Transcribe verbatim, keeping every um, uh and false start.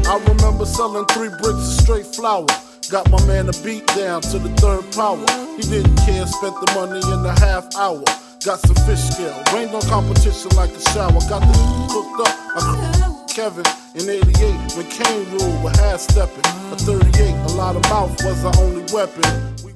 I remember selling three bricks of straight flour. Got my man a beat down to the third power. He didn't care, spent the money in a half hour. Got some fish scale, rained on competition like a shower. Got the cooked up, I Kevin in eighty-eight when Kane ruled with half stepping. A thirty-eight, a lot of mouth was our only weapon. We